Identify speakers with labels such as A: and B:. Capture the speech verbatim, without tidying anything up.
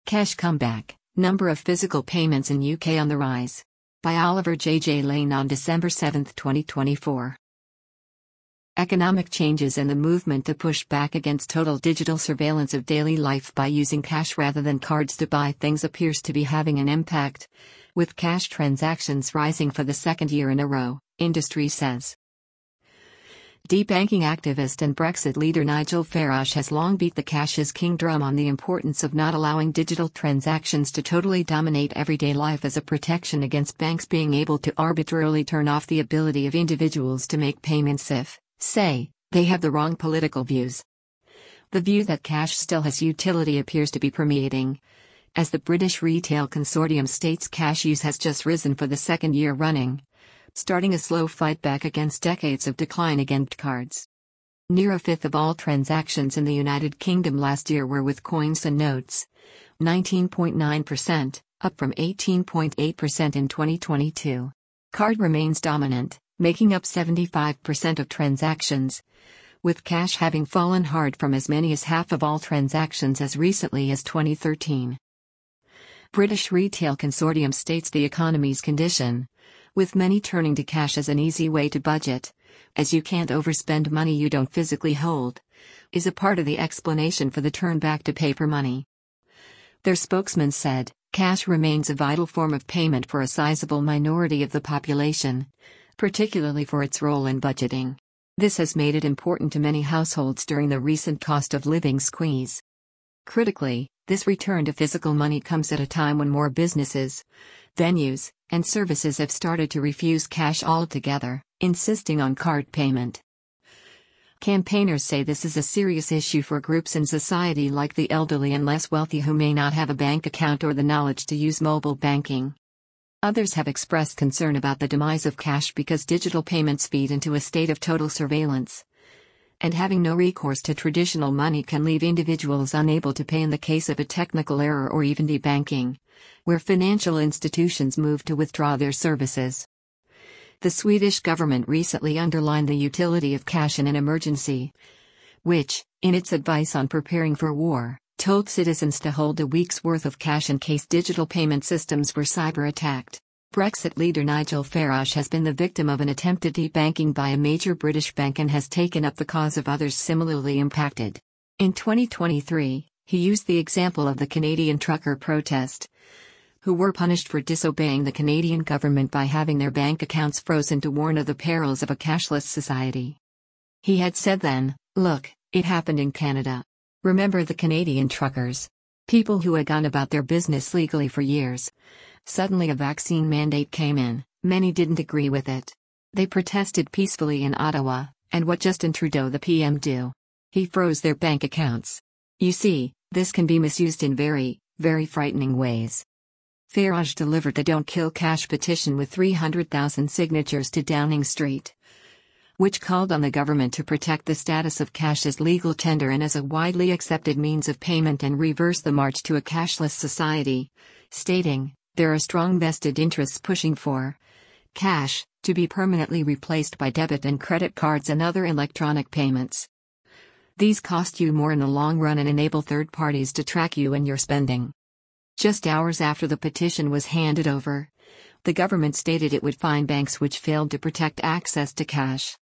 A: Cash comeback, number of physical payments in U K on the rise. By Oliver J J Lane on December seventh, twenty twenty-four. Economic changes and the movement to push back against total digital surveillance of daily life by using cash rather than cards to buy things appears to be having an impact, with cash transactions rising for the second year in a row, industry says. Debanking activist and Brexit leader Nigel Farage has long beat the cash is king drum on the importance of not allowing digital transactions to totally dominate everyday life as a protection against banks being able to arbitrarily turn off the ability of individuals to make payments if, say, they have the wrong political views. The view that cash still has utility appears to be permeating, as the British Retail Consortium states cash use has just risen for the second year running, starting a slow fight back against decades of decline against cards. Near a fifth of all transactions in the United Kingdom last year were with coins and notes, nineteen point nine percent, up from eighteen point eight percent in twenty twenty-two. Card remains dominant, making up seventy-five percent of transactions, with cash having fallen hard from as many as half of all transactions as recently as twenty thirteen. British Retail Consortium states the economy's condition, with many turning to cash as an easy way to budget, as you can't overspend money you don't physically hold, is a part of the explanation for the turn back to paper money. Their spokesman said, cash remains a vital form of payment for a sizable minority of the population, particularly for its role in budgeting. This has made it important to many households during the recent cost of living squeeze. Critically, this return to physical money comes at a time when more businesses, venues, and services have started to refuse cash altogether, insisting on card payment. Campaigners say this is a serious issue for groups in society like the elderly and less wealthy who may not have a bank account or the knowledge to use mobile banking. Others have expressed concern about the demise of cash because digital payments feed into a state of total surveillance, and having no recourse to traditional money can leave individuals unable to pay in the case of a technical error or even debanking, where financial institutions move to withdraw their services. The Swedish government recently underlined the utility of cash in an emergency, which, in its advice on preparing for war, told citizens to hold a week's worth of cash in case digital payment systems were cyber-attacked. Brexit leader Nigel Farage has been the victim of an attempted debanking by a major British bank and has taken up the cause of others similarly impacted. In twenty twenty-three, he used the example of the Canadian trucker protest, who were punished for disobeying the Canadian government by having their bank accounts frozen to warn of the perils of a cashless society. He had said then, "Look, it happened in Canada. Remember the Canadian truckers? People who had gone about their business legally for years. Suddenly a vaccine mandate came in, many didn't agree with it. They protested peacefully in Ottawa, and what Justin Trudeau the P M do? He froze their bank accounts. You see, this can be misused in very, very frightening ways." Farage delivered the Don't Kill Cash petition with three hundred thousand signatures to Downing Street, which called on the government to protect the status of cash as legal tender and as a widely accepted means of payment and reverse the march to a cashless society, stating, "There are strong vested interests pushing for cash to be permanently replaced by debit and credit cards and other electronic payments. These cost you more in the long run and enable third parties to track you and your spending." Just hours after the petition was handed over, the government stated it would fine banks which failed to protect access to cash.